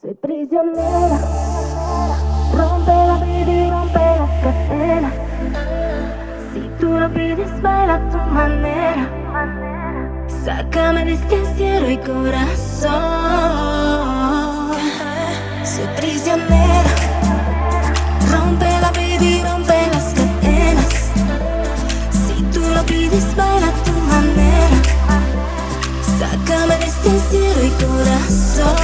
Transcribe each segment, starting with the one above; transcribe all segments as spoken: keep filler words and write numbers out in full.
Soy prisionera, rompe la vida y rompe las cadenas. Si tú lo pides, baila a tu manera. Sácame de este encierro y corazón. Soy prisionera, rompe la vida y rompe las cadenas. Si tú lo pides, baila a tu manera. Sácame de este encierro y corazón.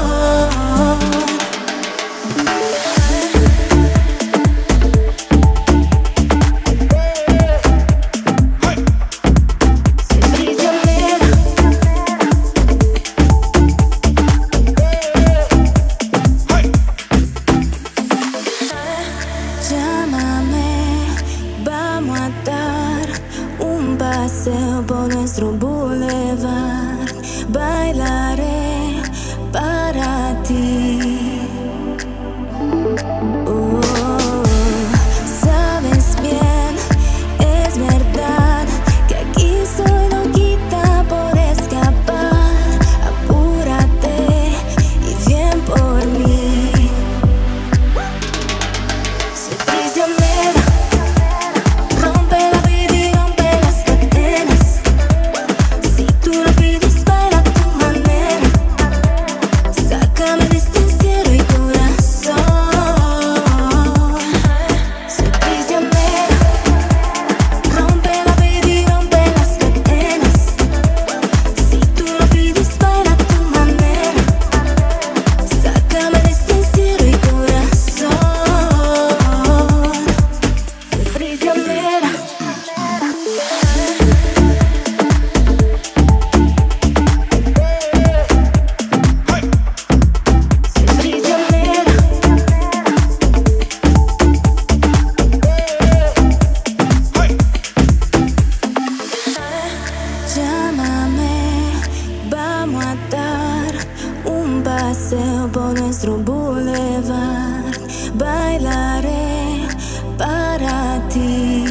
Paseo por nuestro boulevard, bailaré para ti. Oh, sabes bien, es verdad que aquí soy loquita por escapar. Apúrate y bien por mí. Soy prisionera. Paseo por nuestro boulevard, bailaré para ti.